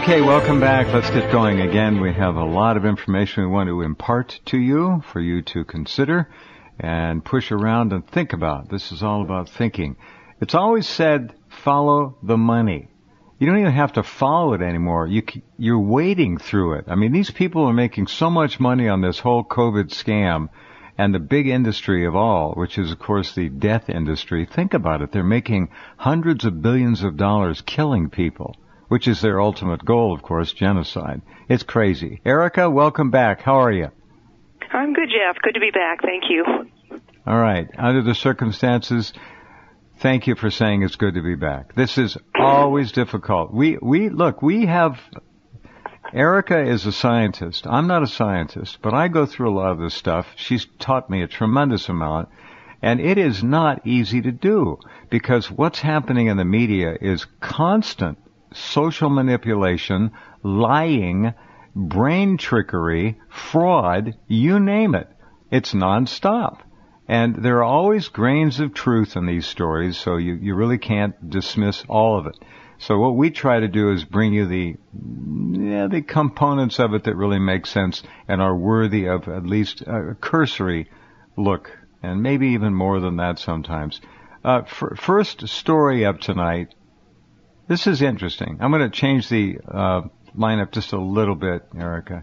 Okay, welcome back. Let's get going again. We have a lot of information we want to impart to you for you to consider and push around and think about. This is all about thinking. It's always said, follow the money. You don't even have to follow it anymore. You're wading through it. I mean, these people are making so much money on this whole COVID scam and the big industry of all, which is, of course, the death industry. Think about it. They're making hundreds of billions of dollars killing people, which is their ultimate goal, of course, genocide. It's crazy. Erica, welcome back. How are you? I'm good, Jeff. Good to be back. Thank you. All right. Under the circumstances, thank you for saying it's good to be back. This is always difficult. We have, Erica is a scientist. I'm not a scientist, but I go through a lot of this stuff. She's taught me a tremendous amount, and it is not easy to do because what's happening in the media is constant social manipulation, lying, brain trickery, fraud, you name it. It's nonstop. And there are always grains of truth in these stories, so you really can't dismiss all of it. So what we try to do is bring you the components of it that really make sense and are worthy of at least a cursory look, and maybe even more than that sometimes. First story up tonight. This is interesting. I'm going to change the lineup just a little bit, Erica.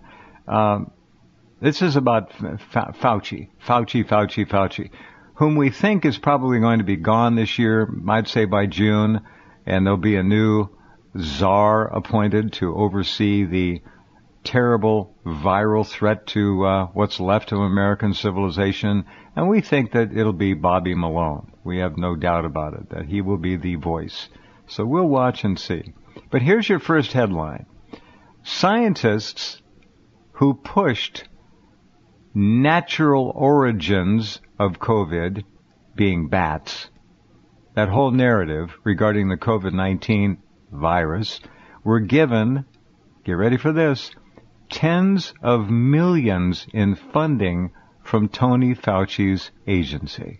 This is about Fauci, whom we think is probably going to be gone this year, I'd say by June, and there'll be a new czar appointed to oversee the terrible viral threat to what's left of American civilization, and we think that it'll be Bobby Malone. We have no doubt about it, that he will be the voice. So we'll watch and see. But here's your first headline. Scientists who pushed natural origins of COVID, being bats, that whole narrative regarding the COVID-19 virus, were given, get ready for this, tens of millions in funding from Tony Fauci's agency.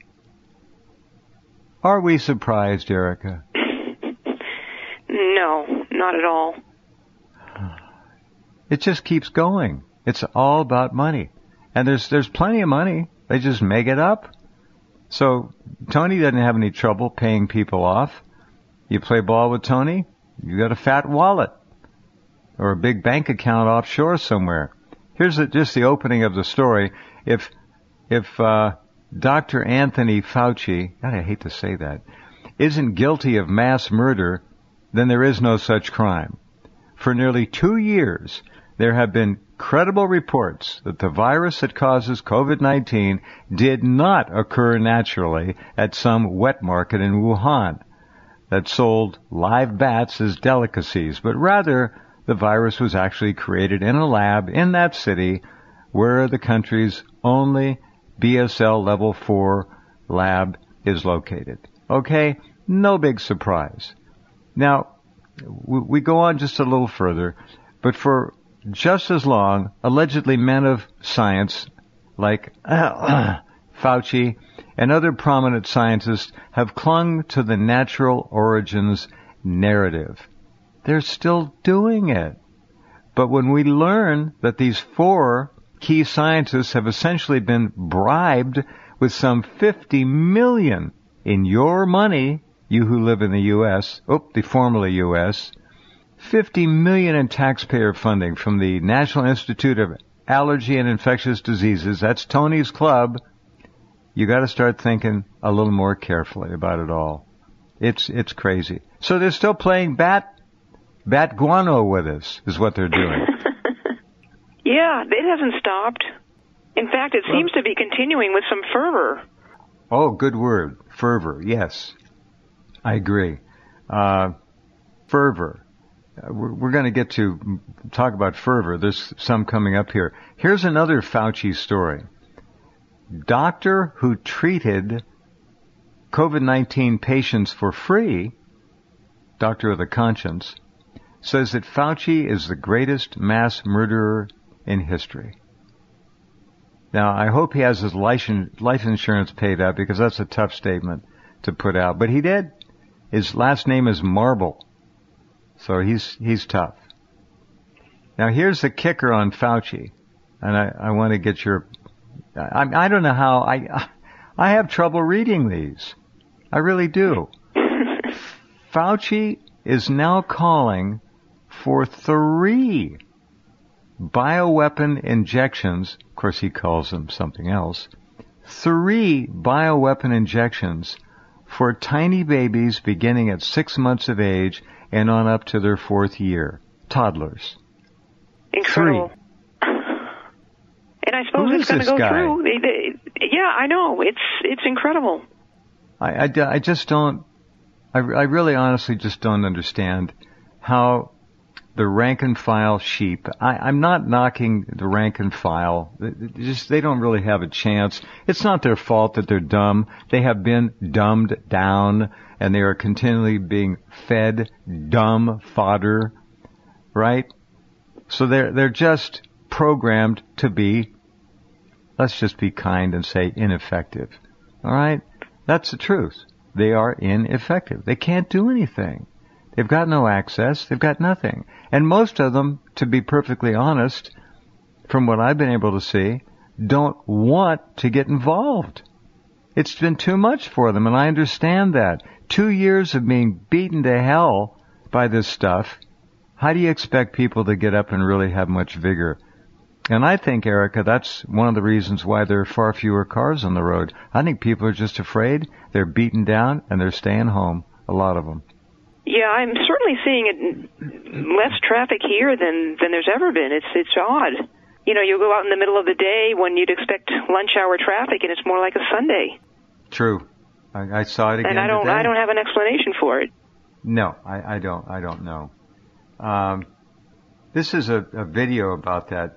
Are we surprised, Erica? No, not at all. It just keeps going. It's all about money. And there's plenty of money. They just make it up. So Tony doesn't have any trouble paying people off. You play ball with Tony, you got a fat wallet or a big bank account offshore somewhere. Here's just the opening of the story. If Dr. Anthony Fauci, God, I hate to say that, isn't guilty of mass murder, then there is no such crime. For nearly 2 years, there have been credible reports that the virus that causes COVID-19 did not occur naturally at some wet market in Wuhan that sold live bats as delicacies, but rather the virus was actually created in a lab in that city where the country's only BSL level 4 lab is located. Okay? No big surprise. Now, we go on just a little further, but for just as long, allegedly men of science like Fauci and other prominent scientists have clung to the natural origins narrative. They're still doing it. But when we learn that these 4 key scientists have essentially been bribed with some $50 million in your money, you who live in the U.S., the formerly U.S., $50 million in taxpayer funding from the National Institute of Allergy and Infectious Diseases, that's Tony's club, you got to start thinking a little more carefully about it all. It's crazy. So they're still playing bat guano with us, is what they're doing. Yeah, it hasn't stopped. In fact, it seems to be continuing with some fervor. Oh, good word. Fervor, yes. I agree. Fervor. We're going to get to talk about fervor. There's some coming up here. Here's another Fauci story. Doctor who treated COVID-19 patients for free, doctor of the conscience, says that Fauci is the greatest mass murderer in history. Now, I hope he has his life insurance paid out because that's a tough statement to put out. But he did. His last name is Marble. So he's tough. Now, here's the kicker on Fauci, and I want to get your... I don't know how... I have trouble reading these. I really do. Fauci is now calling for 3 bioweapon injections. Of course, he calls them something else. 3 bioweapon injections for tiny babies beginning at 6 months of age and on up to their 4th year. Toddlers. Incredible. 3. And I suppose it's going to go through. Yeah, I know. It's incredible. I just don't... I really honestly just don't understand how the rank and file sheep... I'm not knocking the rank and file. They don't really have a chance. It's not their fault that they're dumb. They have been dumbed down, and they are continually being fed dumb fodder, right? So they're just programmed to be, let's just be kind and say, ineffective. All right? That's the truth. They are ineffective. They can't do anything. They've got no access. They've got nothing. And most of them, to be perfectly honest, from what I've been able to see, don't want to get involved. It's been too much for them, and I understand that. 2 years of being beaten to hell by this stuff. How do you expect people to get up and really have much vigor? And I think, Erica, that's one of the reasons why there are far fewer cars on the road. I think people are just afraid, they're beaten down, and they're staying home, a lot of them. Yeah, I'm certainly seeing less traffic here than there's ever been. It's odd. You know, you go out in the middle of the day when you'd expect lunch hour traffic, and it's more like a Sunday. True. I saw it again and I don't have an explanation for it. No, I don't know. This is a video about that.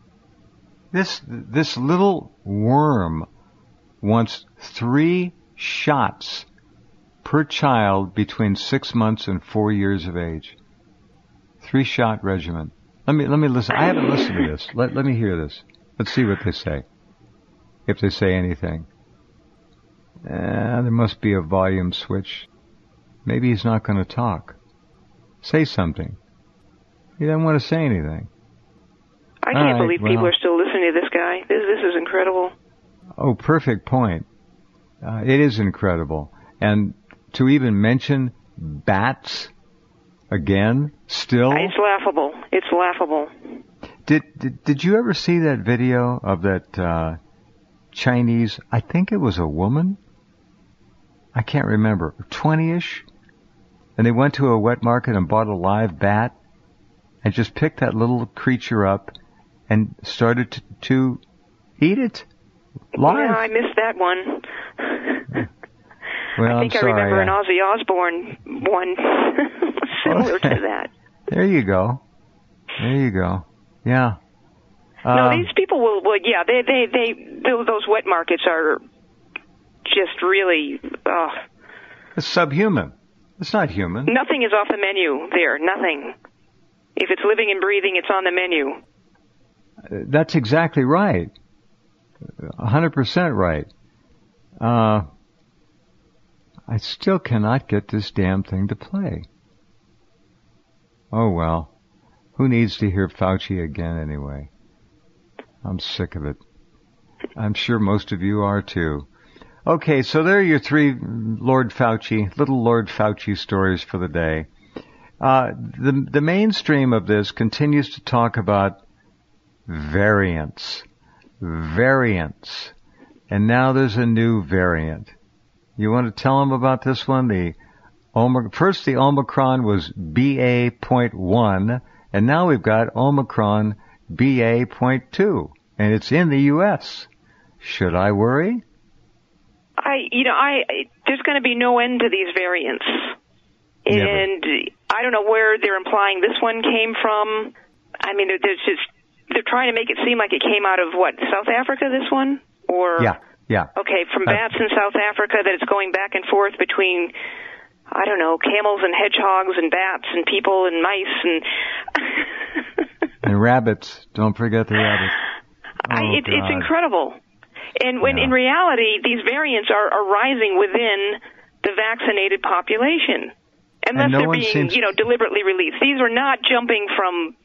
This little worm wants 3 shots per child between 6 months and 4 years of age. 3-shot regimen. Let me listen. I haven't listened to this. Let me hear this. Let's see what they say. If they say anything. There must be a volume switch. Maybe he's not going to talk. Say something. He doesn't want to say anything. I can't believe people are still listening to this guy. This is incredible. Oh, perfect point. It is incredible. And to even mention bats again, still... It's laughable. It's laughable. Did you ever see that video of that Chinese, I think it was a woman? I can't remember. 20-ish? And they went to a wet market and bought a live bat and just picked that little creature up and started to eat it live. Yeah, I missed that one. Well, I think I remember an Ozzy Osbourne one similar to that. There you go. Yeah. No, these people will yeah, those wet markets are just really, It's subhuman. It's not human. Nothing is off the menu there. Nothing. If it's living and breathing, it's on the menu. That's exactly right. 100% right. I still cannot get this damn thing to play. Oh well. Who needs to hear Fauci again anyway? I'm sick of it. I'm sure most of you are too. Okay, so there are your 3 little Lord Fauci stories for the day. The mainstream of this continues to talk about variants. And now there's a new variant. You want to tell them about this one? First the Omicron was BA.1, and now we've got Omicron BA.2, and it's in the U.S. Should I worry? There's going to be no end to these variants. Never. And I don't know where they're implying this one came from. I mean, they're trying to make it seem like it came out of, South Africa, this one? Or Yeah. Okay, from bats in South Africa, that it's going back and forth between, I don't know, camels and hedgehogs and bats and people and mice and... and rabbits. Don't forget the rabbits. It's incredible. And when in reality, these variants are rising within the vaccinated population. Unless they're being, deliberately released. These are not jumping from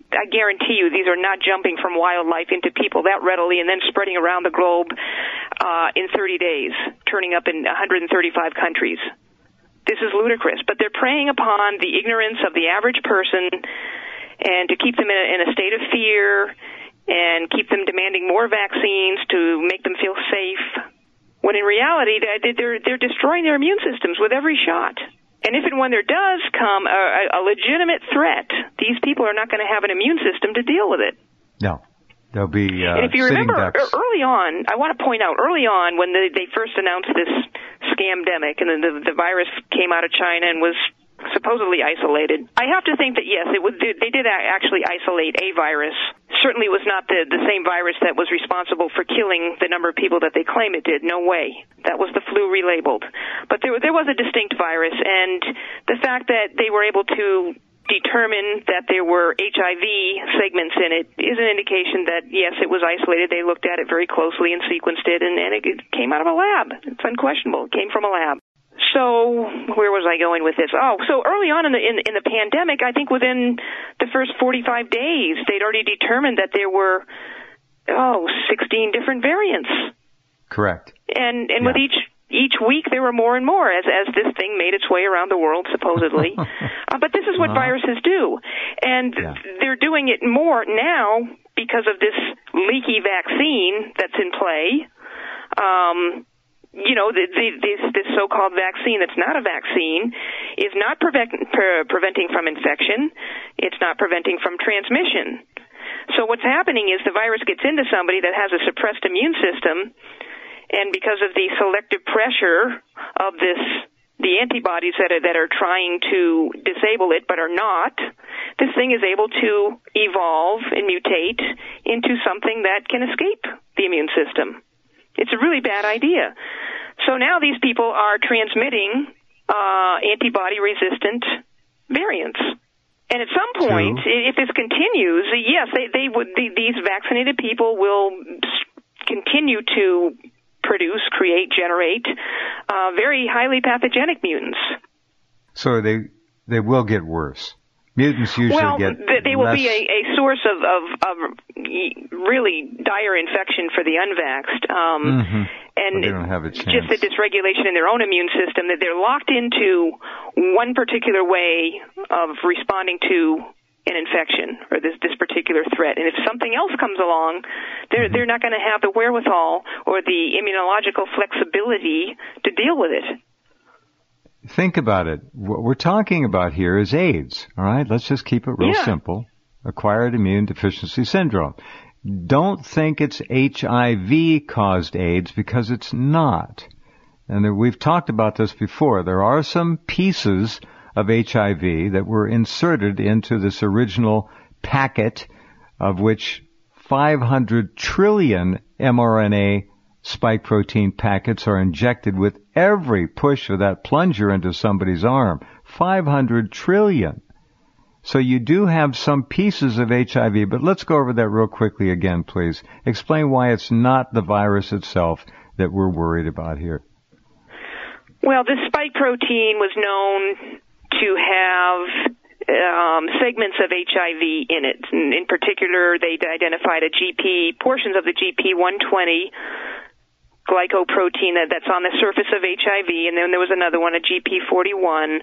I guarantee you these are not jumping from wildlife into people that readily and then spreading around the globe in 30 days, turning up in 135 countries. This is ludicrous. But they're preying upon the ignorance of the average person and to keep them in a state of fear and keep them demanding more vaccines to make them feel safe, when in reality they're destroying their immune systems with every shot. And if and when there does come a legitimate threat, these people are not going to have an immune system to deal with it. No. They'll be and if you remember, ducks. early on, I want to point out, early on when they first announced this scamdemic and then the virus came out of China and was supposedly isolated, I have to think that, yes, they did actually isolate a virus. Certainly was not the same virus that was responsible for killing the number of people that they claim it did. No way. That was the flu relabeled. But there was a distinct virus, and the fact that they were able to determine that there were HIV segments in it is an indication that, yes, it was isolated. They looked at it very closely and sequenced it, and it came out of a lab. It's unquestionable. It came from a lab. So where was I going with this? Oh, so early on in the pandemic, I think within the first 45 days, they'd already determined that there were 16 different variants. Correct. And with each week there were more and more as this thing made its way around the world, supposedly. But this is what viruses do. And they're doing it more now because of this leaky vaccine that's in play. This so-called vaccine that's not a vaccine is not preventing from infection. It's not preventing from transmission. So what's happening is the virus gets into somebody that has a suppressed immune system, and because of the selective pressure of the antibodies that are trying to disable it but are not, this thing is able to evolve and mutate into something that can escape the immune system. It's a really bad idea. So now these people are transmitting antibody-resistant variants. And at some point, if this continues, yes, these vaccinated people will continue to produce, create, generate very highly pathogenic mutants. So they will get worse. Mutants usually they will be a source of really dire infection for the unvaxxed. And they don't have a chance. Just the dysregulation in their own immune system, that they're locked into one particular way of responding to an infection or this particular threat. And if something else comes along, they're not going to have the wherewithal or the immunological flexibility to deal with it. Think about it. What we're talking about here is AIDS, all right? Let's just keep it real simple. Acquired immune deficiency syndrome. Don't think it's HIV-caused AIDS, because it's not. And we've talked about this before. There are some pieces of HIV that were inserted into this original packet, of which 500 trillion mRNA spike protein packets are injected with every push of that plunger into somebody's arm. 500 trillion. So you do have some pieces of HIV, but let's go over that real quickly again, please. Explain why it's not the virus itself that we're worried about here. Well, this spike protein was known to have segments of HIV in it. In particular, they identified portions of the GP120 glycoprotein that's on the surface of HIV, and then there was another one, a GP41,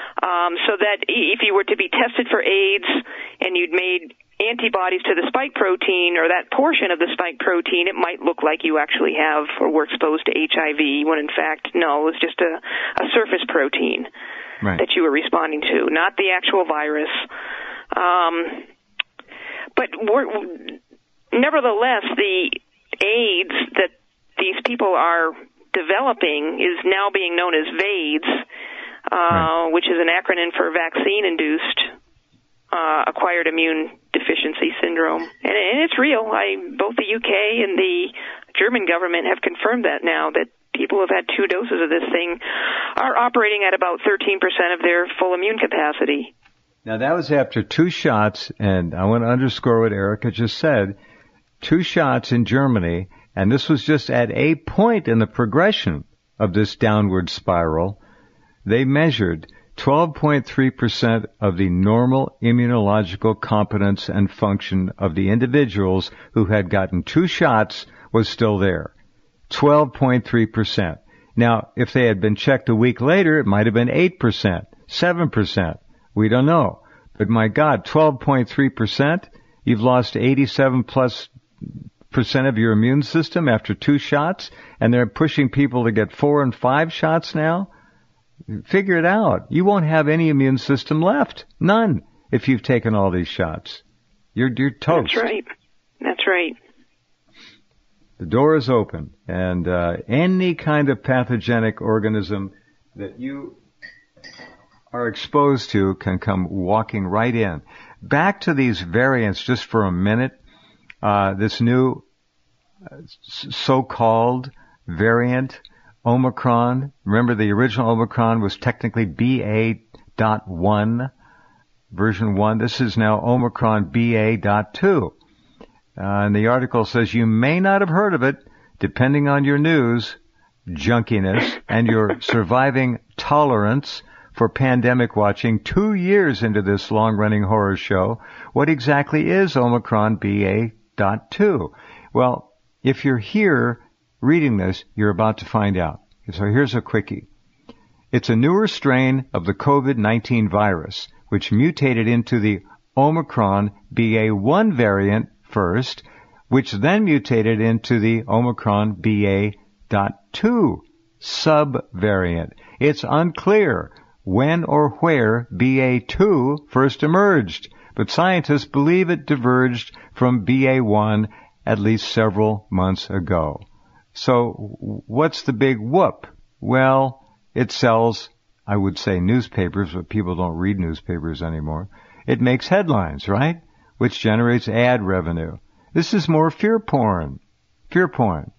so that if you were to be tested for AIDS and you'd made antibodies to the spike protein or that portion of the spike protein, it might look like you actually have or were exposed to HIV, when in fact, no, it was just a surface protein that you were responding to, not the actual virus. But nevertheless, the AIDS that these people are developing is now being known as VAIDS, which is an acronym for vaccine-induced acquired immune deficiency syndrome. And it's real. Both the UK and the German government have confirmed that now, that people who have had 2 doses of this thing are operating at about 13% of their full immune capacity. Now, that was after 2 shots, and I want to underscore what Erica just said. 2 shots in Germany, and this was just at a point in the progression of this downward spiral. They measured 12.3% of the normal immunological competence and function of the individuals who had gotten 2 shots was still there. 12.3%. Now, if they had been checked a week later, it might have been 8%, 7%. We don't know. But my God, 12.3%? You've lost 87+% of your immune system after 2 shots, and they're pushing people to get 4 and 5 shots now? Figure it out. You won't have any immune system left. None. If you've taken all these shots. You're toast. That's right. That's right. The door is open, and any kind of pathogenic organism that you are exposed to can come walking right in. Back to these variants just for a minute. This new so-called variant, Omicron. Remember, the original Omicron was technically BA.1, version 1. This is now Omicron BA.2. And the article says you may not have heard of it, depending on your news junkiness and your surviving tolerance for pandemic watching 2 years into this long-running horror show. What exactly is Omicron BA.2? Well, if you're here reading this, you're about to find out. So here's a quickie. It's a newer strain of the COVID-19 virus, which mutated into the Omicron BA.1 variant first, which then mutated into the Omicron BA.2 subvariant. It's unclear when or where BA.2 first emerged, but scientists believe it diverged from BA.1 at least several months ago. So what's the big whoop? Well, it sells, I would say, newspapers, but people don't read newspapers anymore. It makes headlines, right? Which generates ad revenue. This is more fear porn. Fear porn.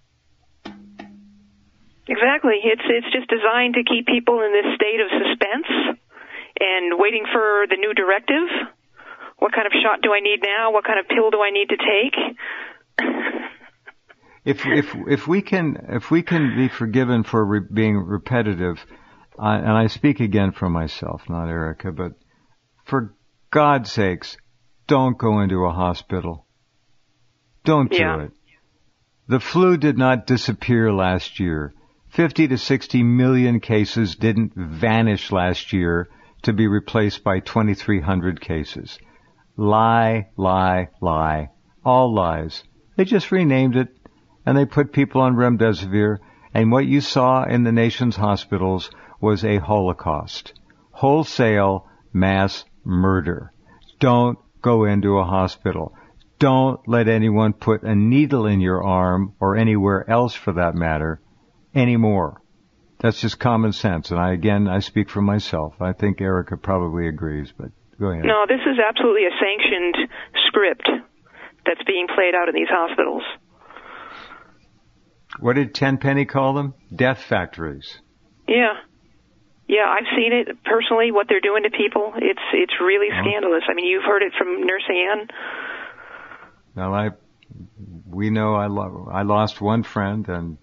Exactly. It's just designed to keep people in this state of suspense and waiting for the new directive. What kind of shot do I need now? What kind of pill do I need to take? If we can be forgiven for being repetitive, and I speak again for myself, not Erica, but for God's sakes, don't go into a hospital. Don't do it. The flu did not disappear last year. 50 to 60 million cases didn't vanish last year to be replaced by 2,300 cases. Lie, lie, lie. All lies. They just renamed it, and they put people on remdesivir, and what you saw in the nation's hospitals was a Holocaust. Wholesale mass murder. Don't go into a hospital. Don't let anyone put a needle in your arm, or anywhere else for that matter, anymore. That's just common sense. And I speak for myself. I think Erica probably agrees, but go ahead. No, this is absolutely a sanctioned script that's being played out in these hospitals. What did Tenpenny call them? Death factories. Yeah. Yeah, I've seen it personally, what they're doing to people. It's really scandalous. I mean, you've heard it from Nurse Ann. Well, we know I lost one friend, and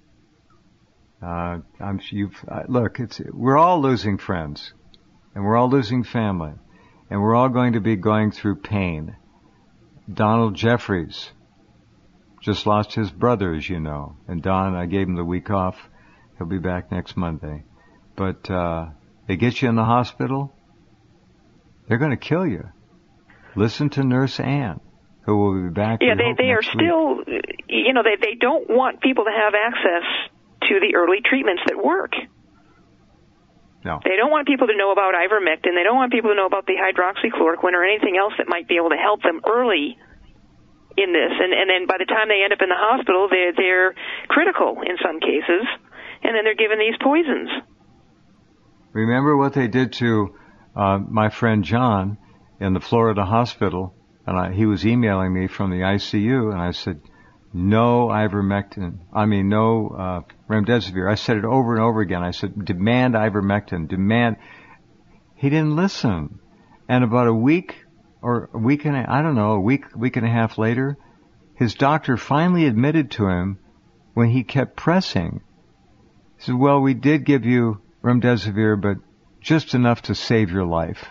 we're all losing friends, and we're all losing family, and we're all going to be going through pain. Donald Jeffries just lost his brother, as you know, and Don, I gave him the week off. He'll be back next Monday. But they get you in the hospital, they're going to kill you. Listen to Nurse Ann, who will be back. Yeah, they are still, they don't want people to have access to the early treatments that work. No. They don't want people to know about ivermectin. They don't want people to know about the hydroxychloroquine or anything else that might be able to help them early in this. And then by the time they end up in the hospital, they're critical in some cases, and then they're given these poisons. Remember what they did to my friend John in the Florida hospital, and he was emailing me from the ICU, and I said, no remdesivir. I said it over and over again. I said, demand ivermectin, demand. He didn't listen. And about a week and a half later, his doctor finally admitted to him when he kept pressing. He said, well, we did give you remdesivir, but just enough to save your life.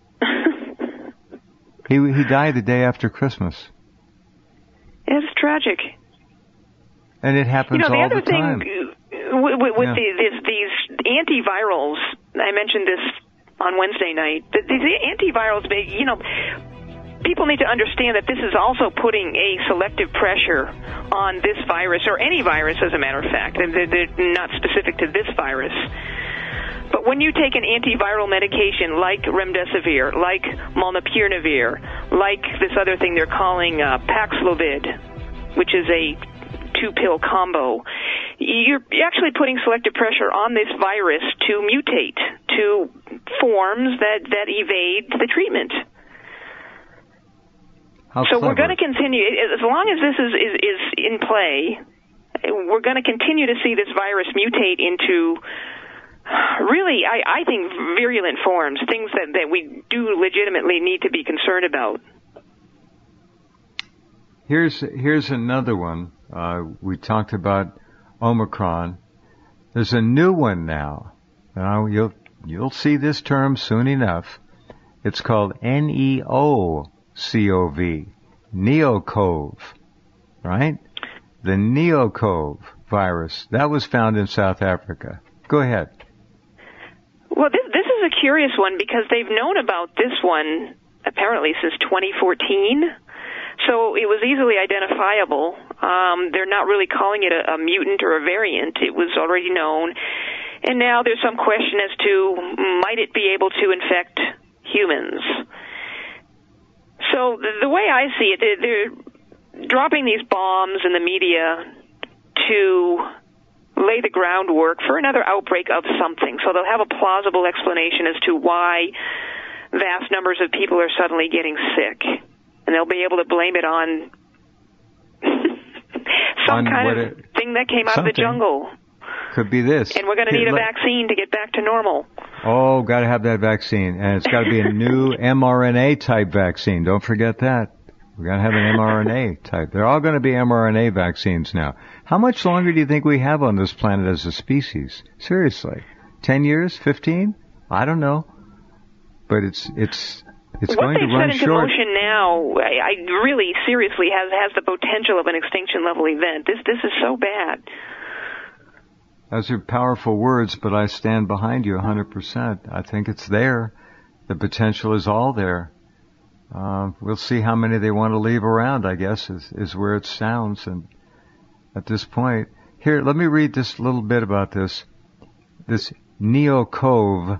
He died the day after Christmas. It's tragic. And it happens all the time. The other thing with these antivirals, I mentioned this on Wednesday night, these antivirals, people need to understand that this is also putting a selective pressure on this virus, or any virus, as a matter of fact. They're not specific to this virus. But when you take an antiviral medication like remdesivir, like molnupiravir, like this other thing they're calling Paxlovid, which is a 2-pill combo, you're actually putting selective pressure on this virus to mutate to forms that evade the treatment. So we're going to continue, as long as this is in play, we're going to continue to see this virus mutate into really, I think, virulent forms, things that we do legitimately need to be concerned about. Here's another one. We talked about Omicron. There's a new one now. Now you'll see this term soon enough. It's called NEOCOV, NeoCOV, right? The NeoCOV virus that was found in South Africa. Go ahead. Well, this is a curious one because they've known about this one apparently since 2014. So it was easily identifiable. They're not really calling it a mutant or a variant. It was already known. And now there's some question as to might it be able to infect humans. So the way I see it, they're dropping these bombs in the media to lay the groundwork for another outbreak of something. So they'll have a plausible explanation as to why vast numbers of people are suddenly getting sick. And they'll be able to blame it on some kind of thing that came out of the jungle. Could be this. And we're going to need a vaccine to get back to normal. Oh, got to have that vaccine. And it's got to be a new mRNA-type vaccine. Don't forget that. We've got to have an mRNA type. They're all going to be mRNA vaccines now. How much longer do you think we have on this planet as a species? Seriously. 10 years? 15? I don't know. But it's going to run short. What they've set into motion now, I really seriously has the potential of an extinction level event. This is so bad. Those are powerful words, but I stand behind you 100%. I think it's there. The potential is all there. We'll see how many they want to leave around, I guess, is where it sounds. And at this point, here, let me read this little bit about this. This NeoCOV.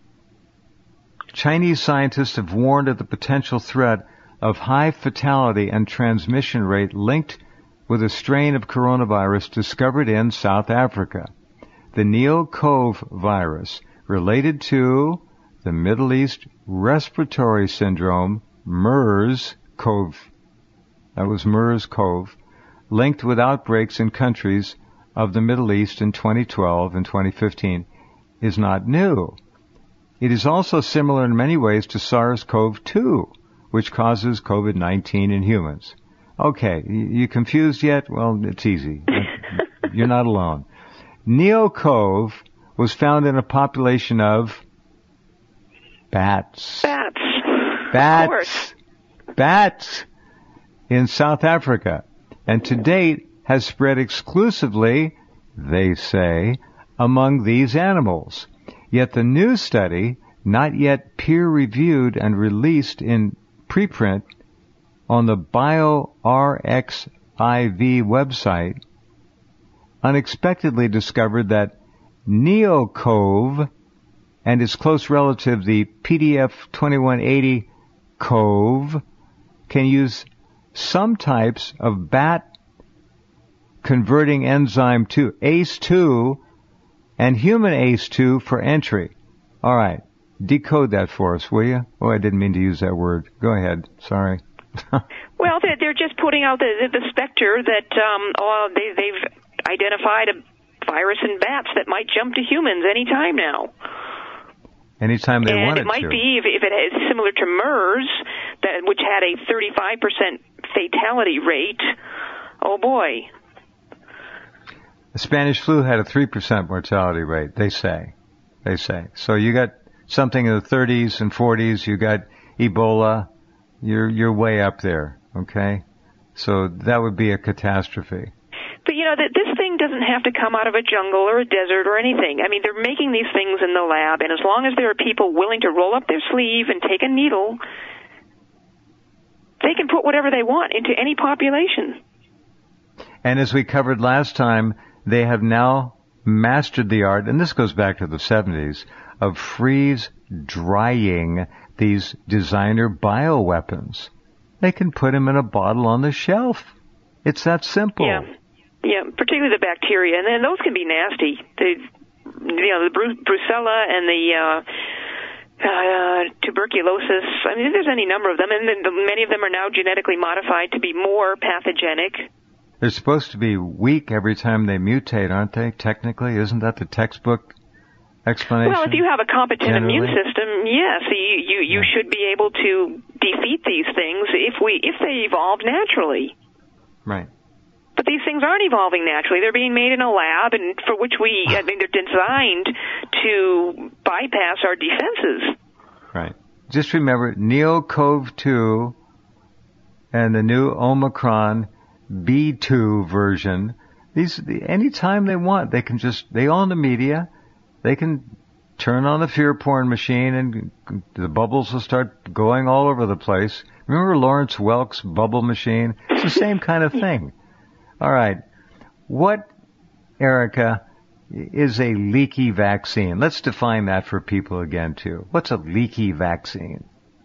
Chinese scientists have warned of the potential threat of high fatality and transmission rate linked with a strain of coronavirus discovered in South Africa. The NeoCOV virus, related to the Middle East Respiratory Syndrome, MERS-CoV, that was MERS-CoV, linked with outbreaks in countries of the Middle East in 2012 and 2015, is not new. It is also similar in many ways to SARS-CoV-2, which causes COVID-19 in humans. Okay, you confused yet? Well, it's easy. You're not alone. NeoCOV was found in a population of bats. Of course. Bats in South Africa, and to date has spread exclusively, they say, among these animals. Yet the new study, not yet peer-reviewed and released in preprint on the BioRxiv website, unexpectedly discovered that NeoCOV and its close relative, the PDF2180 CoV, can use some types of bat converting enzyme to ACE2 and human ACE2 for entry. All right. Decode that for us, will you? Oh, I didn't mean to use that word. Go ahead. Sorry. Well, they're just putting out the specter that they've identified a virus in bats that might jump to humans any time now. Anytime they want it to. And it might be, if it is similar to MERS, which had a 35% fatality rate, oh boy. The Spanish flu had a 3% mortality rate, they say. So you got something in the 30s and 40s, you got Ebola, you're way up there, okay? So that would be a catastrophe. But, this thing doesn't have to come out of a jungle or a desert or anything. I mean, they're making these things in the lab, and as long as there are people willing to roll up their sleeve and take a needle, they can put whatever they want into any population. And as we covered last time, they have now mastered the art, and this goes back to the 70s, of freeze-drying these designer bioweapons. They can put them in a bottle on the shelf. It's that simple. Yeah, particularly the bacteria, and then those can be nasty. The brucella and the tuberculosis. I mean, there's any number of them, and then many of them are now genetically modified to be more pathogenic. They're supposed to be weak every time they mutate, aren't they? Technically, isn't that the textbook explanation? Well, if you have a competent immune system, yes, you should be able to defeat these things if they evolved naturally. Right. But these things aren't evolving naturally. They're being made in a lab, and for which they're designed to bypass our defenses. Right. Just remember, NeoCov2 and the new Omicron B2 version, anytime they want, they own the media, they can turn on the fear porn machine and the bubbles will start going all over the place. Remember Lawrence Welk's bubble machine? It's the same kind of thing. All right. What, Erica, is a leaky vaccine? Let's define that for people again, too. What's a leaky vaccine?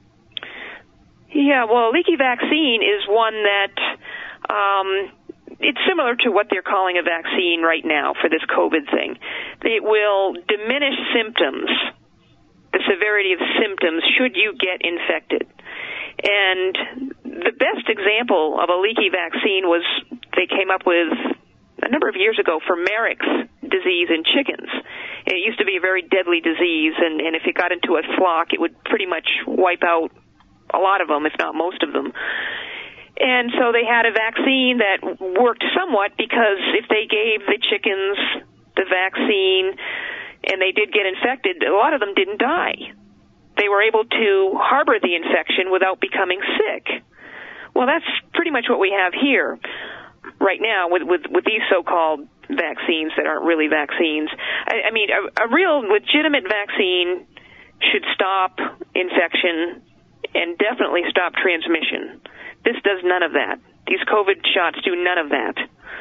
Yeah, well, a leaky vaccine is one that it's similar to what they're calling a vaccine right now for this COVID thing. It will diminish symptoms, the severity of symptoms, should you get infected. And the best example of a leaky vaccine was they came up with a number of years ago for Marek's disease in chickens. It used to be a very deadly disease, and if it got into a flock, it would pretty much wipe out a lot of them, if not most of them. And so they had a vaccine that worked somewhat, because if they gave the chickens the vaccine and they did get infected, a lot of them didn't die. They were able to harbor the infection without becoming sick. Well, that's pretty much what we have here right now with these so-called vaccines that aren't really vaccines. I mean, a real legitimate vaccine should stop infection and definitely stop transmission. This does none of that. These COVID shots do none of that.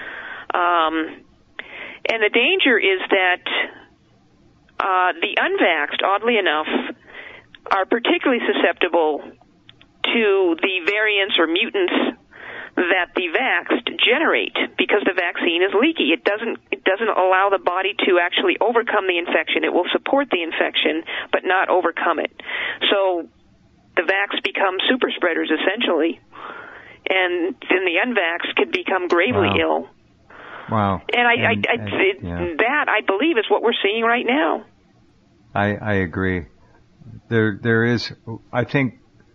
And the danger is that the unvaxxed, oddly enough, are particularly susceptible to the variants or mutants that the vaxxed generate, because the vaccine is leaky. It doesn't allow the body to actually overcome the infection. It will support the infection, but not overcome it. So the vaxxed become super spreaders, essentially, and then the unvaxxed could become gravely ill. Wow. And that, I believe, is what we're seeing right now. I agree. There is, I think,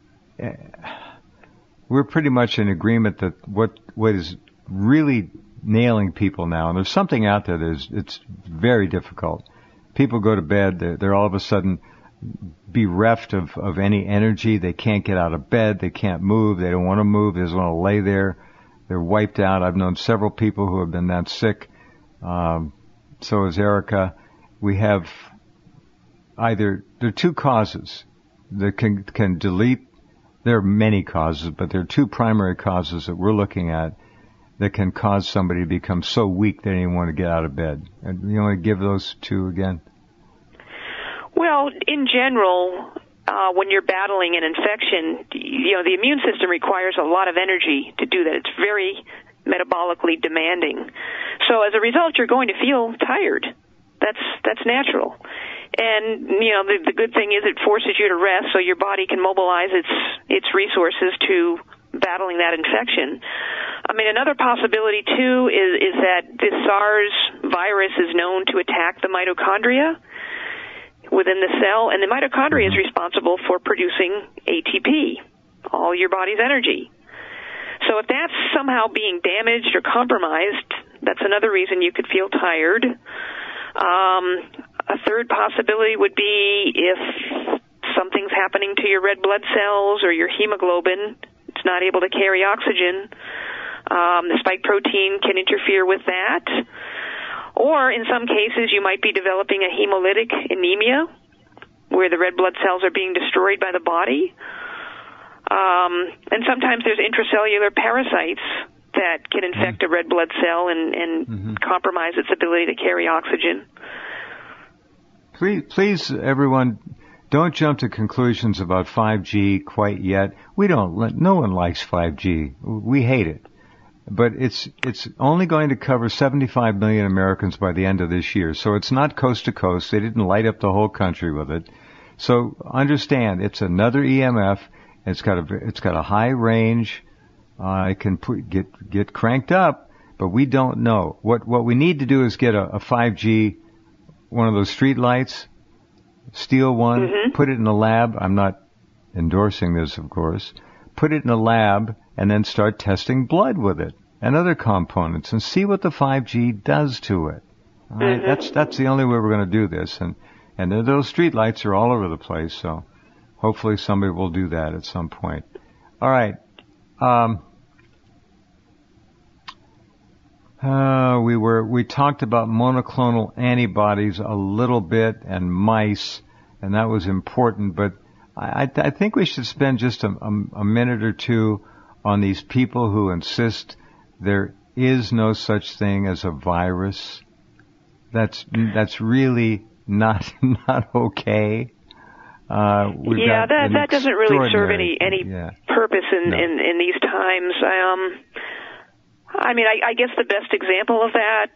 we're pretty much in agreement that what is really nailing people now, and there's something out there it's very difficult. People go to bed, they're all of a sudden bereft of any energy. They can't get out of bed. They can't move. They don't want to move. They just want to lay there. They're wiped out. I've known several people who have been that sick. So is Erica. We have there are two causes that can delete. There are many causes, but there are two primary causes that we're looking at that can cause somebody to become so weak they don't even want to get out of bed. And you want to give those two again? Well, in general, when you're battling an infection, the immune system requires a lot of energy to do that. It's very metabolically demanding. So as a result, you're going to feel tired. That's natural. And, the good thing is it forces you to rest so your body can mobilize its resources to battling that infection. I mean, another possibility, too, is that this SARS virus is known to attack the mitochondria within the cell, and the mitochondria is responsible for producing ATP, all your body's energy. So if that's somehow being damaged or compromised, that's another reason you could feel tired. A third possibility would be if happening to your red blood cells or your hemoglobin. It's not able to carry oxygen. The spike protein can interfere with that. Or in some cases, you might be developing a hemolytic anemia, where the red blood cells are being destroyed by the body. And sometimes there's intracellular parasites that can infect a red blood cell and compromise its ability to carry oxygen. Please, everyone, don't jump to conclusions about 5G quite yet. No one likes 5G. We hate it. But it's only going to cover 75 million Americans by the end of this year. So it's not coast to coast. They didn't light up the whole country with it. So understand, it's another EMF. It's got a high range. It can get cranked up, but we don't know. What we need to do is get a 5G, one of those street lights, steal one, put it in a lab. I'm not endorsing this, of course. Put it in a lab and then start testing blood with it and other components and see what the 5G does to it. All right? That's the only way we're going to do this. And those street lights are all over the place, so hopefully somebody will do that at some point. All right. We talked about monoclonal antibodies a little bit and mice, and that was important, but I think we should spend just a minute or two on these people who insist there is no such thing as a virus. That's really not okay. That doesn't really serve any purpose in these times. I guess the best example of that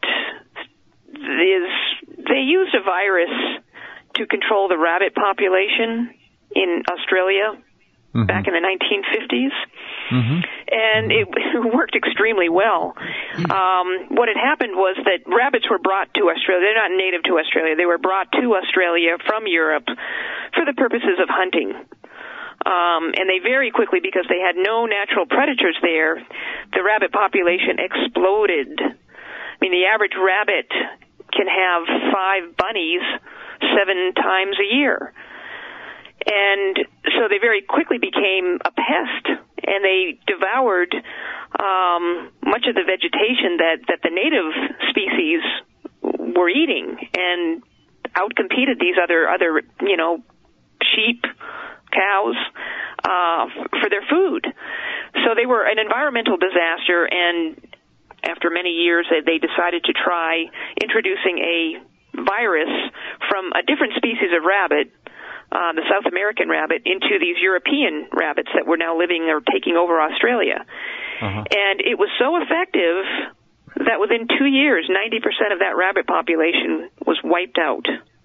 is they used a virus to control the rabbit population in Australia back in the 1950s. And it worked extremely well. What had happened was that rabbits were brought to Australia. They're not native to Australia. They were brought to Australia from Europe for the purposes of hunting. And they very quickly, because they had no natural predators there, the rabbit population exploded. The average rabbit can have 5 bunnies 7 times a year. And so they very quickly became a pest, and they devoured much of the vegetation that the native species were eating, and outcompeted these other sheep, cows, for their food. So they were an environmental disaster, and after many years, they decided to try introducing a virus from a different species of rabbit, the South American rabbit, into these European rabbits that were now living or taking over Australia. And it was so effective that within 2 years, 90% of that rabbit population was wiped out.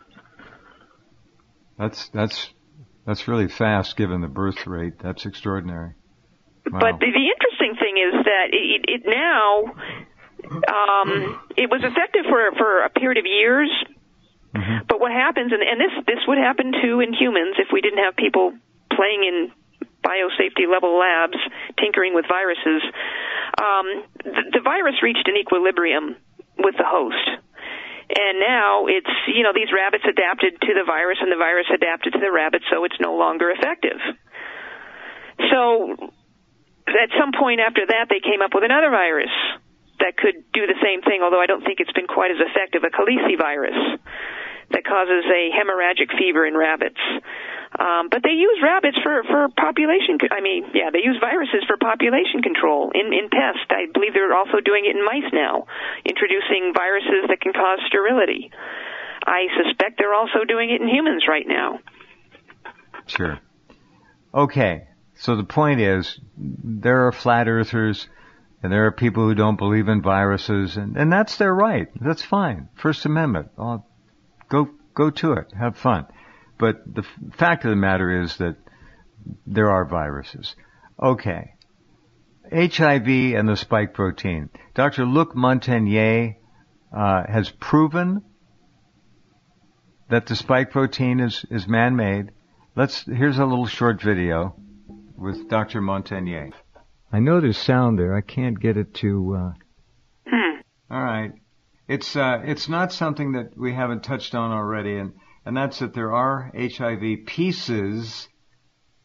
That's really fast given the birth rate. That's extraordinary. Wow. But the interesting thing is that it now, it was effective for a period of years. But what happens, and this would happen too in humans if we didn't have people playing in biosafety level labs, tinkering with viruses, the virus reached an equilibrium with the host. And now it's, these rabbits adapted to the virus and the virus adapted to the rabbit, so it's no longer effective. So at some point after that, they came up with another virus that could do the same thing, although I don't think it's been quite as effective, a calicivirus that causes a hemorrhagic fever in rabbits. But they use rabbits for population, they use viruses for population control in pests. I believe they're also doing it in mice now, introducing viruses that can cause sterility. I suspect they're also doing it in humans right now. Sure. Okay, so the point is, there are flat earthers, and there are people who don't believe in viruses, and that's their right. That's fine. First Amendment. Go to it. Have fun. But the fact of the matter is that there are viruses. Okay. HIV and the spike protein. Dr. Luc Montagnier has proven that the spike protein is man-made. Here's a little short video with Dr. Montagnier. I know there's sound there. I can't get it to... All right. It's not something that we haven't touched on already, and that's that there are HIV pieces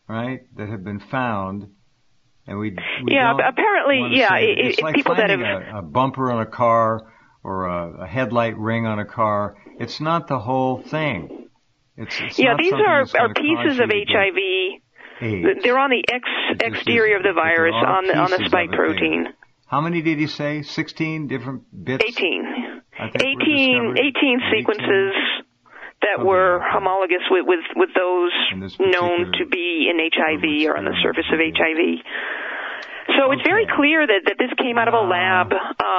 right, that have been found, and we apparently, yeah, it's like people that finding have a bumper on a car or a headlight ring on a car. It's not the whole thing. It's yeah, not these are pieces of HIV. They're on the exterior of the virus on the spike protein. How many did he say? 16 different bits? 18 sequences that were homologous with those known to be in HIV or on the surface of HIV. So it's very clear that this came out of a lab.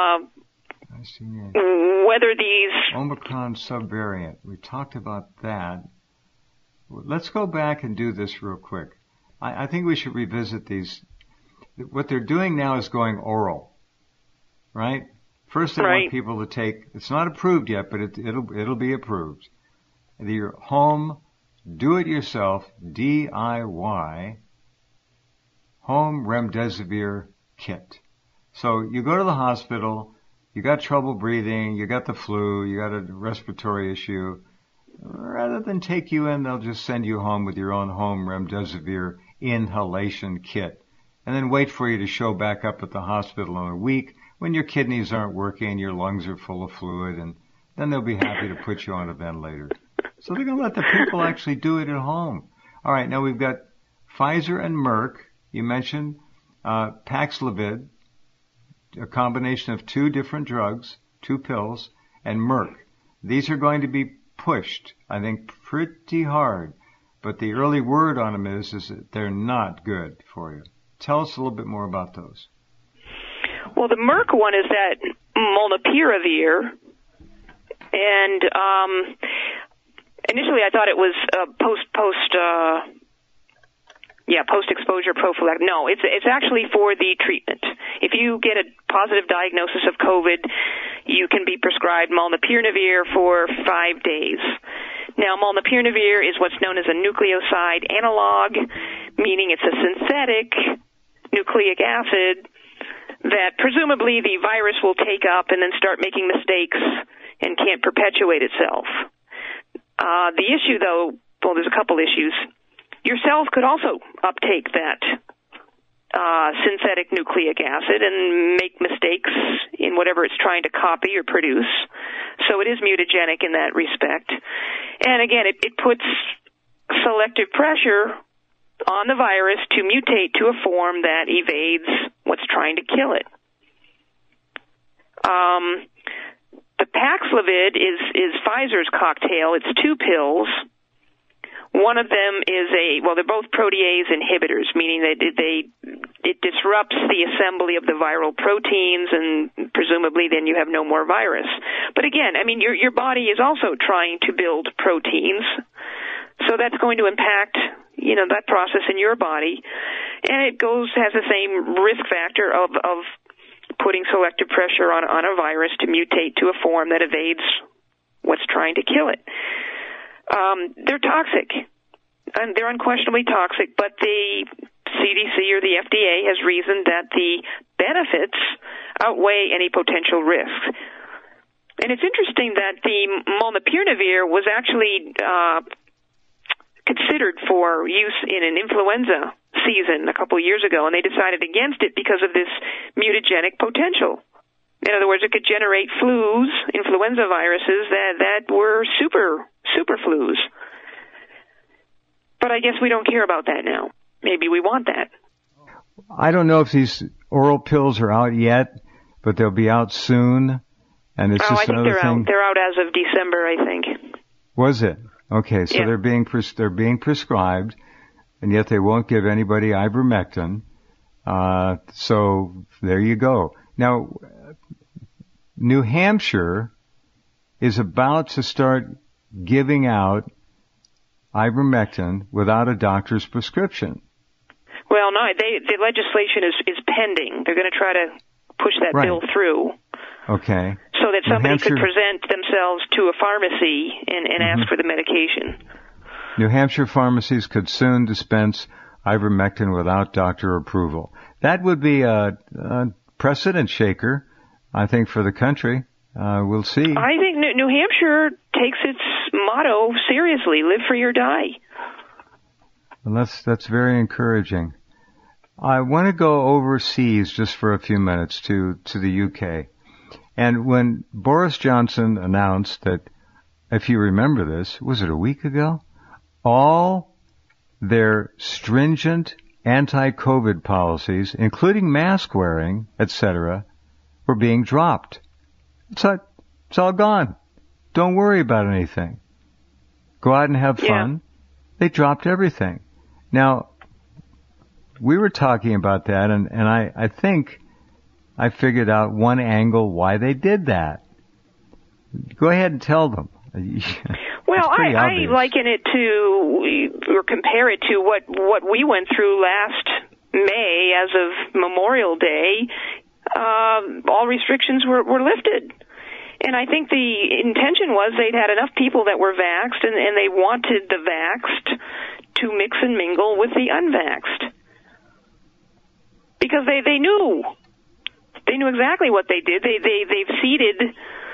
Whether these Omicron subvariant, we talked about that. Let's go back and do this real quick. I think we should revisit these. What they're doing now is going oral, right? First, they want people to take. It's not approved yet, but it'll be approved. Your home, do-it-yourself, DIY, home remdesivir kit. So you go to the hospital. You got trouble breathing, you got the flu, you got a respiratory issue. Rather than take you in, they'll just send you home with your own home remdesivir inhalation kit. And then wait for you to show back up at the hospital in a week when your kidneys aren't working, your lungs are full of fluid, and then they'll be happy to put you on a ventilator. So they're going to let the people actually do it at home. All right, now we've got Pfizer and Merck. You mentioned Paxlovid, a combination of two different drugs, 2 pills, and Merck. These are going to be pushed, I think, pretty hard. But the early word on them is that they're not good for you. Tell us a little bit more about those. Well, the Merck one is that molnupiravir, and initially I thought it was post-exposure prophylactic. No, it's actually for the treatment. If you get a positive diagnosis of COVID, you can be prescribed molnupiravir for 5 days. Now, molnupiravir is what's known as a nucleoside analog, meaning it's a synthetic nucleic acid that presumably the virus will take up and then start making mistakes and can't perpetuate itself. The issue, though, well, there's a couple issues. Your cells could also uptake that synthetic nucleic acid and make mistakes in whatever it's trying to copy or produce. So it is mutagenic in that respect. And again, it puts selective pressure on the virus to mutate to a form that evades what's trying to kill it. The Paxlovid is Pfizer's cocktail. It's 2 pills. One of them is they're both protease inhibitors, meaning that it disrupts the assembly of the viral proteins, and presumably then you have no more virus. But again, I mean, your body is also trying to build proteins, so that's going to impact, that process in your body, and it has the same risk factor of putting selective pressure on a virus to mutate to a form that evades what's trying to kill it. They're toxic, and they're unquestionably toxic, but the CDC or the FDA has reasoned that the benefits outweigh any potential risks. And it's interesting that the molnupiravir was actually considered for use in an influenza season a couple of years ago, and they decided against it because of this mutagenic potential. In other words, it could generate flus, influenza viruses that were super flus. But I guess we don't care about that now. Maybe we want that. I don't know if these oral pills are out yet, but they'll be out soon. And it's just another thing. I think they're out as of December, I think. Was it? Okay, so they're being prescribed, and yet they won't give anybody ivermectin. So there you go. Now, New Hampshire is about to start giving out ivermectin without a doctor's prescription. Well, no, the legislation is pending. They're going to try to push that bill through. Okay. So that somebody could present themselves to a pharmacy and ask for the medication. New Hampshire pharmacies could soon dispense ivermectin without doctor approval. That would be a precedent shaker, I think, for the country. We'll see. I think New Hampshire takes its motto seriously: live free or die. And that's very encouraging. I want to go overseas just for a few minutes to the UK. And when Boris Johnson announced that, if you remember this, was it a week ago? All their stringent anti-COVID policies, including mask wearing, etc., were being dropped. It's all gone. Don't worry about anything. Go out and have fun. Yeah. They dropped everything. Now, we were talking about that, and I think I figured out one angle why they did that. Go ahead and tell them. Well, I liken it to, or compare it to what we went through last May as of Memorial Day. All restrictions were lifted. And I think the intention was they'd had enough people that were vaxxed, and they wanted the vaxxed to mix and mingle with the unvaxxed. Because they knew exactly what they did. They've seeded,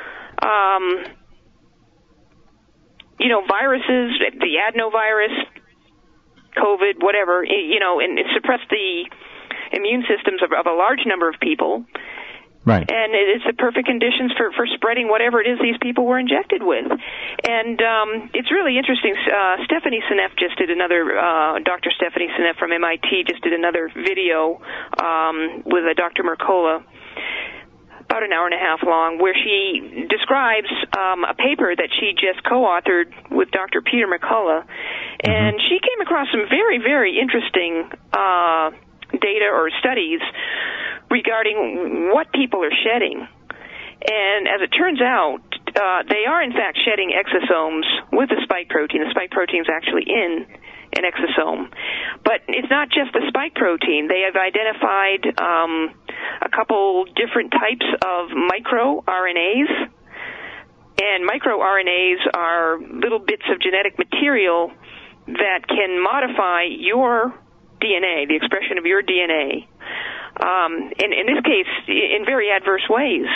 viruses, the adenovirus, COVID, whatever, and it suppressed the immune systems of a large number of people. Right. And it's the perfect conditions for spreading whatever it is these people were injected with. And it's really interesting. Stephanie Seneff just did another, Dr. Stephanie Seneff from MIT just did another video with Dr. Mercola, about an hour and a half long, where she describes a paper that she just co-authored with Dr. Peter McCullough. And she came across some very, very interesting data or studies regarding what people are shedding. And as it turns out, they are in fact shedding exosomes with the spike protein. The spike protein is actually in an exosome. But it's not just the spike protein. They have identified a couple different types of microRNAs. And microRNAs are little bits of genetic material that can modify your DNA, the expression of your DNA. In this case, in very adverse ways.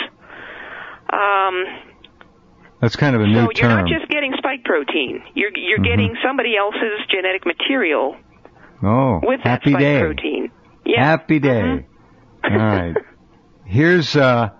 That's kind of a new term. So you're not just getting spike protein. You're getting somebody else's genetic material. Oh, with that happy spike day. Protein. Yeah. Happy day. All right. Here's the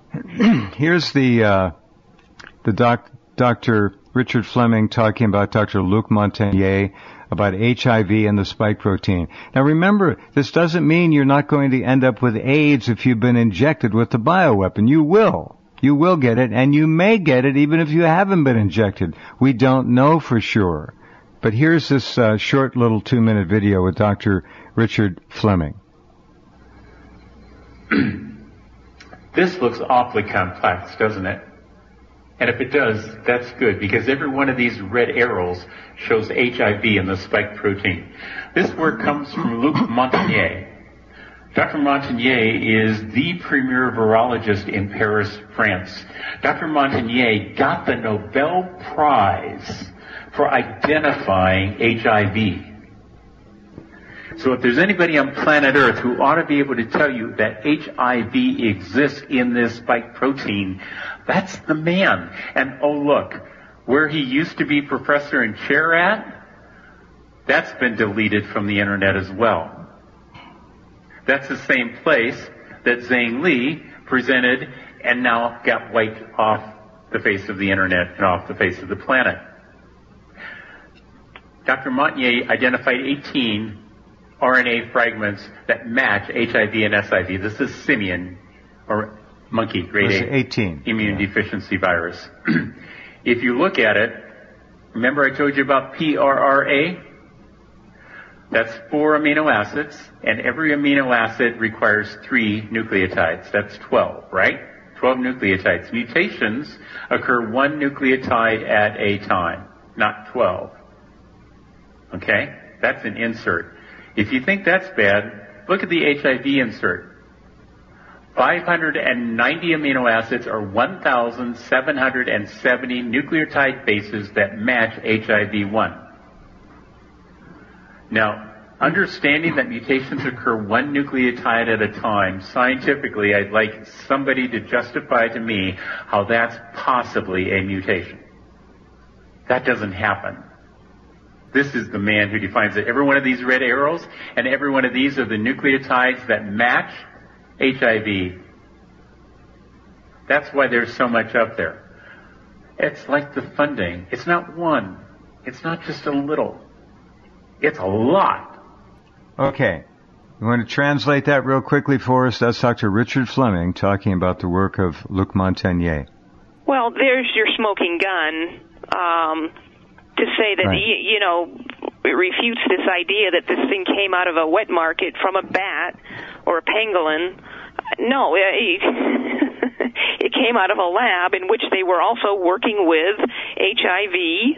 Dr. Richard Fleming talking about Dr. Luc Montagnier about HIV and the spike protein. Now remember, this doesn't mean you're not going to end up with AIDS if you've been injected with the bioweapon. You will. You will get it, and you may get it even if you haven't been injected. We don't know for sure. But here's this short little 2-minute video with Dr. Richard Fleming. This looks awfully complex, doesn't it? And if it does, that's good, because every one of these red arrows shows HIV in the spike protein. This work comes from Luc Montagnier. Dr. Montagnier is the premier virologist in Paris, France. Dr. Montagnier got the Nobel Prize for identifying HIV. So if there's anybody on planet Earth who ought to be able to tell you that HIV exists in this spike protein, that's the man. And oh look, where he used to be professor and chair at, that's been deleted from the internet as well. That's the same place that Zhang Li presented and now got wiped off the face of the internet and off the face of the planet. Dr. Montagnier identified 18 RNA fragments that match HIV and SIV. This is simian, or monkey, grade 18 immune deficiency virus. If you look at it, remember I told you about PRRA? That's 4 amino acids, and every amino acid requires 3 nucleotides. That's 12, right? 12 nucleotides. Mutations occur 1 nucleotide at a time, not 12. Okay? That's an insert. If you think that's bad, look at the HIV insert. 590 amino acids or 1,770 nucleotide bases that match HIV-1. Now, understanding that mutations occur 1 nucleotide at a time, scientifically, I'd like somebody to justify to me how that's possibly a mutation. That doesn't happen. This is the man who defines it. Every one of these red arrows and every one of these are the nucleotides that match HIV. That's why there's so much up there. It's like the funding. It's not one. It's not just a little. It's a lot. Okay. You want to translate that real quickly for us? That's Dr. Richard Fleming talking about the work of Luc Montagnier. Well, there's your smoking gun to say that, it refutes this idea that this thing came out of a wet market from a bat or a pangolin. No, it came out of a lab in which they were also working with HIV.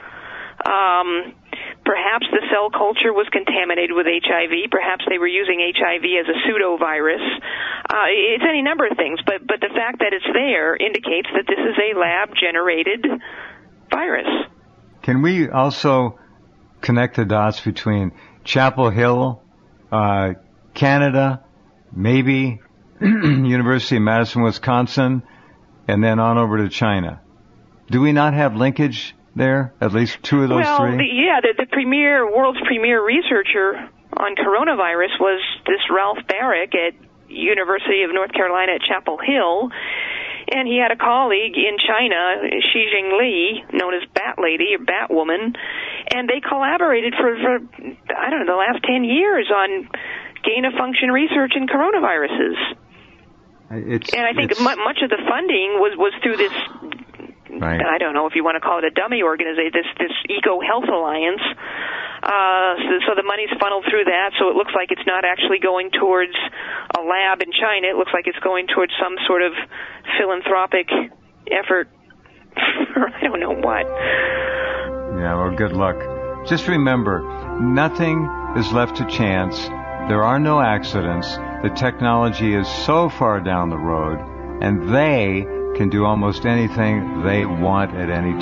Perhaps the cell culture was contaminated with HIV. Perhaps they were using HIV as a pseudovirus. It's any number of things, but the fact that it's there indicates that this is a lab-generated virus. Can we also connect the dots between Chapel Hill, Canada, maybe University of Madison, Wisconsin, and then on over to China? Do we not have linkage there? At least two of those three? The world's premier researcher on coronavirus was this Ralph Barrick at University of North Carolina at Chapel Hill. And he had a colleague in China, Xijing Li, known as Bat Lady or Bat Woman, and they collaborated for the last 10 years on gain-of-function research in coronaviruses. And I think much of the funding was through this, right. I don't know if you want to call it a dummy organization, this Eco Health Alliance. So the money's funneled through that, so it looks like it's not actually going towards a lab in China. It looks like it's going towards some sort of philanthropic effort for I don't know what. Yeah, well, good luck. Just remember, nothing is left to chance. There are no accidents. The technology is so far down the road, and they can do almost anything they want at any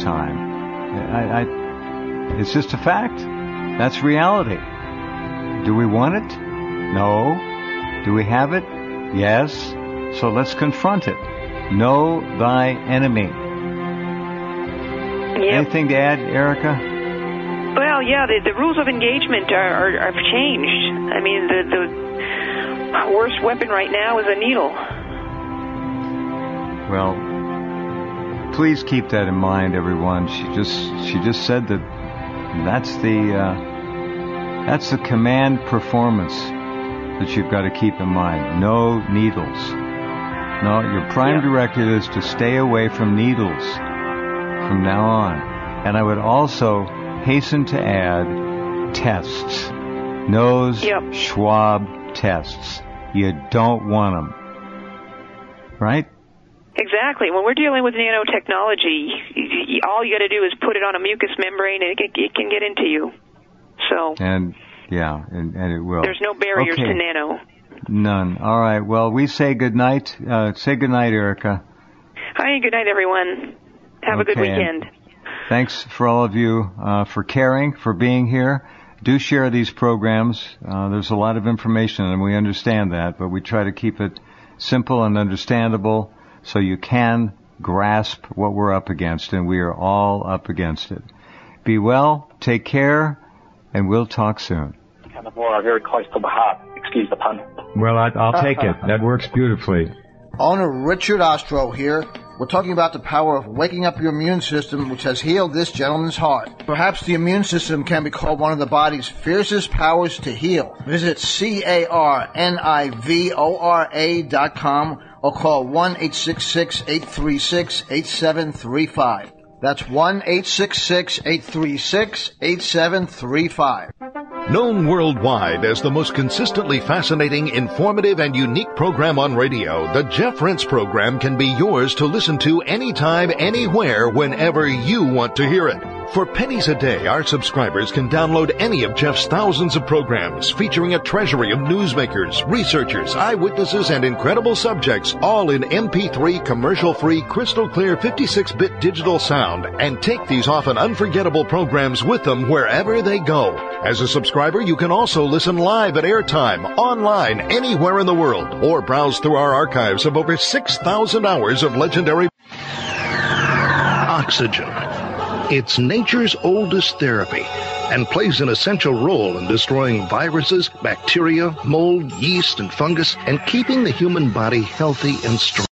time. It's just a fact. That's reality. Do we want it? No. Do we have it? Yes. So let's confront it. Know thy enemy. Yep. Anything to add, Erica? Well, yeah, the rules of engagement are changed. I mean, the worst weapon right now is a needle. Well, please keep that in mind, everyone. She just said that that's the command performance that you've got to keep in mind. No needles. No, your prime directive is to stay away from needles from now on. And I would also hasten to add tests. Nose Schwab tests. You don't want them. Right? Exactly. When we're dealing with nanotechnology, all you got to do is put it on a mucous membrane and it can get into you. So. And it will. There's no barriers to nano. None. All right. Well, we say good night. Say good night, Erica. Hi. Good night, everyone. Have a good weekend. Thanks for all of you for caring, for being here. Do share these programs. There's a lot of information, and we understand that, but we try to keep it simple and understandable so you can grasp what we're up against, and we are all up against it. Be well, take care, and we'll talk soon. Kind of more very close to the heart. Excuse the pun. Well, I'll take it. That works beautifully. Owner Richard Ostro here. We're talking about the power of waking up your immune system, which has healed this gentleman's heart. Perhaps the immune system can be called one of the body's fiercest powers to heal. Visit CARNIVORA.com or call 1-866-836-8735. That's 1-866-836-8735. Known worldwide as the most consistently fascinating, informative, and unique program on radio, the Jeff Rense program can be yours to listen to anytime, anywhere, whenever you want to hear it. For pennies a day, our subscribers can download any of Jeff's thousands of programs featuring a treasury of newsmakers, researchers, eyewitnesses, and incredible subjects, all in MP3 commercial-free, crystal-clear 56-bit digital sound, and take these often unforgettable programs with them wherever they go. As a subscriber, you can also listen live at airtime, online, anywhere in the world, or browse through our archives of over 6,000 hours of legendary Oxygen. It's nature's oldest therapy and plays an essential role in destroying viruses, bacteria, mold, yeast, and fungus, and keeping the human body healthy and strong.